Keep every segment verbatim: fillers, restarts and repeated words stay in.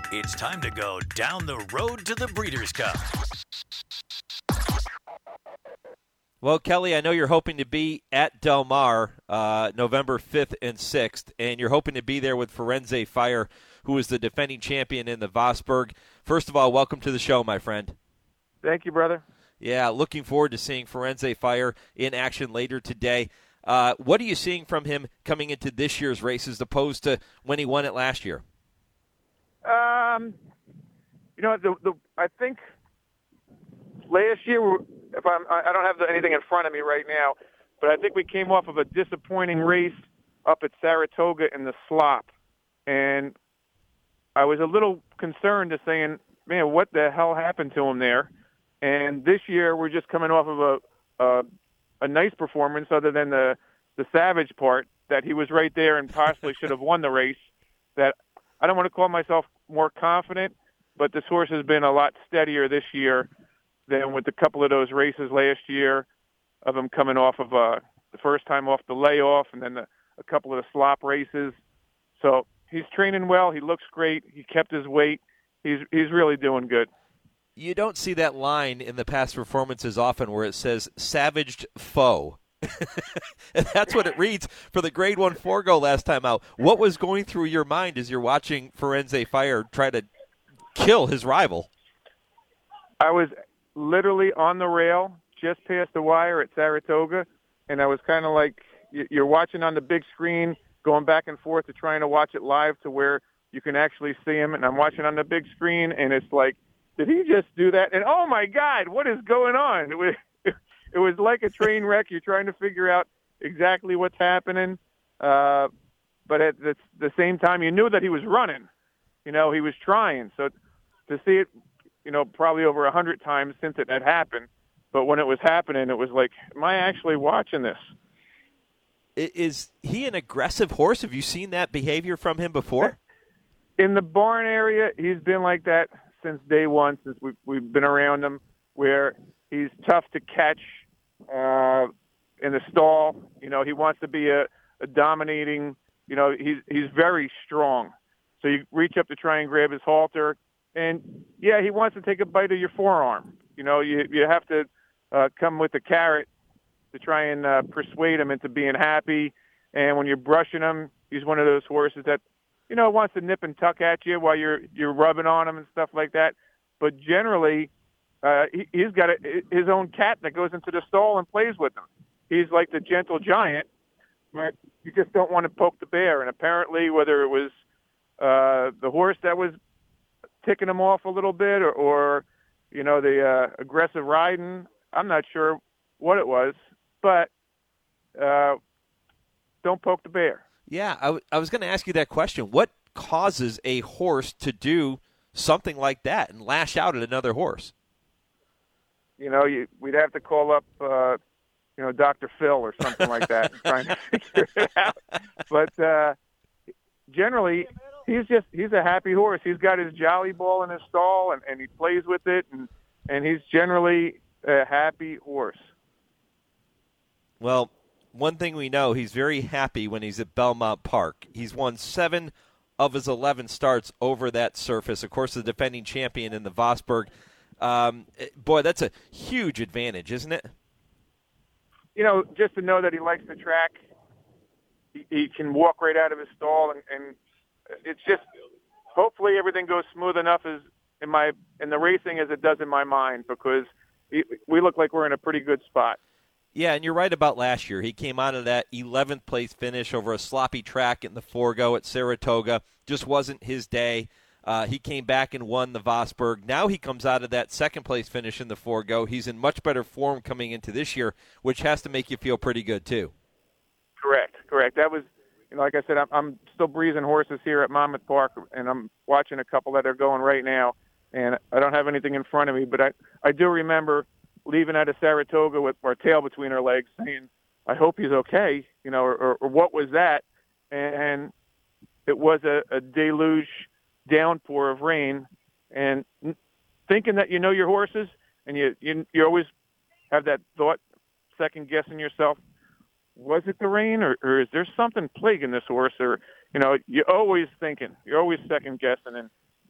It's time to go down the road to the Breeders' Cup. Well, Kelly, I know you're hoping to be at Del Mar uh, November fifth and sixth, and you're hoping to be there with Firenze Fire, who is the defending champion in the Vosburg. First of all, welcome to the show, my friend. Thank you, brother. Yeah, looking forward to seeing Firenze Fire in action later today. Uh, what are you seeing from him coming into this year's race as opposed to when he won it last year? Um, you know, the, the I think last year, if I'm, I don't have the, anything in front of me right now, but I think we came off of a disappointing race up at Saratoga in the slop, and I was a little concerned to saying, man, what the hell happened to him there? And this year, we're just coming off of a a, a nice performance, other than the the savage part that he was right there and possibly should have won the race. That I don't want to call myself more confident, but this horse has been a lot steadier this year than with a couple of those races last year of him coming off of uh, the first time off the layoff and then the, a couple of the slop races. So he's training well. He looks great. He kept his weight. He's he's really doing good. You don't see that line in the past performances often where it says savaged foe. And that's what it reads for the grade one Forgo last time out. What was going through your mind as you're watching Firenze Fire try to kill his rival? I was literally on the rail just past the wire at Saratoga, and I was kind of like, you're watching on the big screen, going back and forth to trying to watch it live to where you can actually see him, and I'm watching on the big screen, and it's like, did he just do that? And oh my God, what is going on? It was, it was like a train wreck. You're trying to figure out exactly what's happening. Uh, but at the, the same time, you knew that he was running. You know, he was trying. So to see it, you know, probably over a hundred times since it had happened. But when it was happening, it was like, am I actually watching this? Is he an aggressive horse? Have you seen that behavior from him before? In the barn area, he's been like that since day one, since we've, we've been around him, where he's tough to catch uh, in the stall. You know, he wants to be a, a dominating, you know, he's, he's very strong. So you reach up to try and grab his halter, and, yeah, he wants to take a bite of your forearm. You know, you, you have to uh, come with a carrot to try and uh, persuade him into being happy. And when you're brushing him, he's one of those horses that, you know, wants to nip and tuck at you while you're you're rubbing on him and stuff like that. But generally, uh, he, he's got a, his own cat that goes into the stall and plays with him. He's like the gentle giant, but you just don't want to poke the bear. And apparently, whether it was uh, the horse that was ticking him off a little bit or, or you know, the uh, aggressive riding, I'm not sure what it was, but uh, don't poke the bear. Yeah, I, w- I was going to ask you that question. What causes a horse to do something like that and lash out at another horse? You know, you, we'd have to call up, uh, you know, Doctor Phil or something like that and trying to figure it out. But uh, generally, he's just he's a happy horse. He's got his jolly ball in his stall, and, and he plays with it, and, and he's generally a happy horse. Well, one thing we know, he's very happy when he's at Belmont Park. He's won seven of his eleven starts over that surface. Of course, the defending champion in the Vosburg. Um, boy, that's a huge advantage, isn't it? You know, just to know that he likes the track, he, he can walk right out of his stall, and, and it's just hopefully everything goes smooth enough as in my in the racing as it does in my mind, because he, we look like we're in a pretty good spot. Yeah, and you're right about last year. He came out of that eleventh place finish over a sloppy track in the Forgo at Saratoga. Just wasn't his day. Uh, he came back and won the Vosburg. Now he comes out of that second place finish in the Forgo. He's in much better form coming into this year, which has to make you feel pretty good too. Correct, correct. That was, you know, like I said, I'm, I'm still breezing horses here at Monmouth Park, and I'm watching a couple that are going right now, and I don't have anything in front of me, but I, I do remember leaving out of Saratoga with our tail between our legs saying, I hope he's okay, you know, or, or, or what was that? And it was a, a deluge downpour of rain, and thinking that you know your horses, and you, you, you always have that thought, second guessing yourself, was it the rain, or, or is there something plaguing this horse? Or, you know, you're always thinking, you're always second guessing, and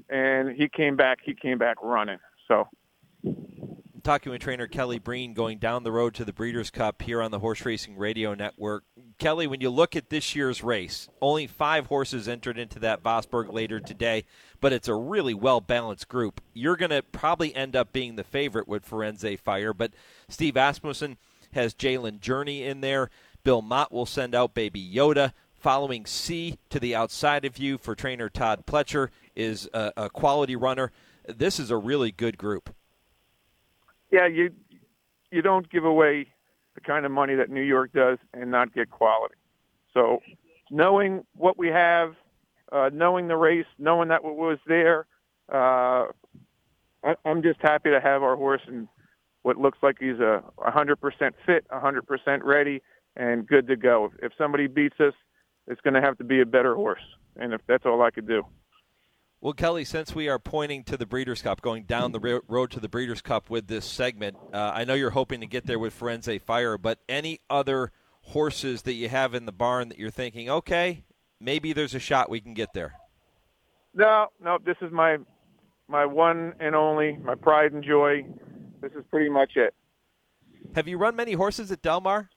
and he came back. He came back running. So. Talking with trainer Kelly Breen, going down the road to the Breeders' Cup here on the Horse Racing Radio Network. Kelly, when you look at this year's race, only five horses entered into that Vosburg later today, but it's a really well-balanced group. You're going to probably end up being the favorite with Firenze Fire, but Steve Asmussen has Jalen Journey in there. Bill Mott will send out Baby Yoda. Following C to the outside of you for trainer Todd Pletcher is a, a quality runner. This is a really good group. Yeah, you you don't give away the kind of money that New York does and not get quality. So knowing what we have, uh, knowing the race, knowing that what was there, uh, I, I'm just happy to have our horse in what looks like he's a one hundred percent fit, one hundred percent ready, and good to go. If, if somebody beats us, it's going to have to be a better horse, and if that's all I could do. Well, Kelly, since we are pointing to the Breeders' Cup, going down the road to the Breeders' Cup with this segment, uh, I know you're hoping to get there with Firenze Fire, but any other horses that you have in the barn that you're thinking, okay, maybe there's a shot we can get there? No, no, this is my my one and only, my pride and joy. This is pretty much it. Have you run many horses at Del Mar?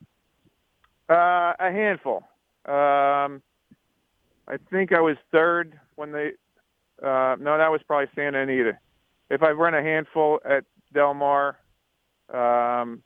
Uh, a handful. Um, I think I was third when they Uh, no, that was probably Santa Anita. If I've run a handful at Del Mar, um,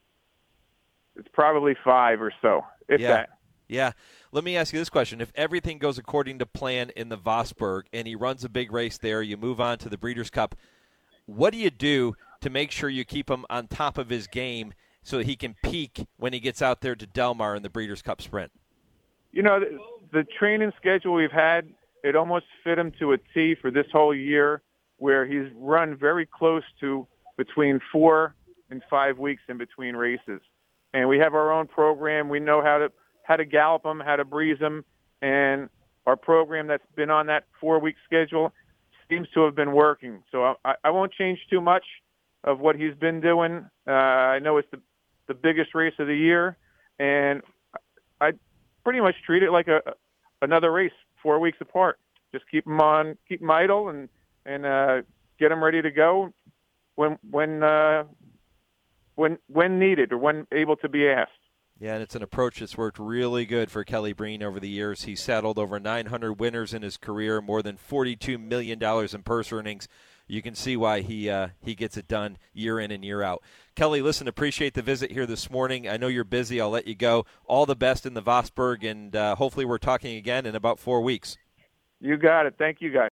it's probably five or so, if yeah. that. Yeah. Let me ask you this question. If everything goes according to plan in the Vosburg and he runs a big race there, you move on to the Breeders' Cup, what do you do to make sure you keep him on top of his game so that he can peak when he gets out there to Del Mar in the Breeders' Cup Sprint? You know, the, the training schedule we've had, it almost fit him to a T for this whole year, where he's run very close to between four and five weeks in between races. And we have our own program. We know how to how to gallop him, how to breeze him, and our program that's been on that four-week schedule seems to have been working. So I, I won't change too much of what he's been doing. Uh, I know it's the, the biggest race of the year, and I pretty much treat it like a another race. Four weeks apart. Just keep them on, keep them idle, and and uh, get them ready to go when when uh, when when needed or when able to be asked. Yeah, and it's an approach that's worked really good for Kelly Breen over the years. He's saddled over nine hundred winners in his career, more than forty-two million dollars in purse earnings. You can see why he uh, he gets it done year in and year out. Kelly, listen, appreciate the visit here this morning. I know you're busy. I'll let you go. All the best in the Vosburg, and uh, hopefully we're talking again in about four weeks. You got it. Thank you, guys.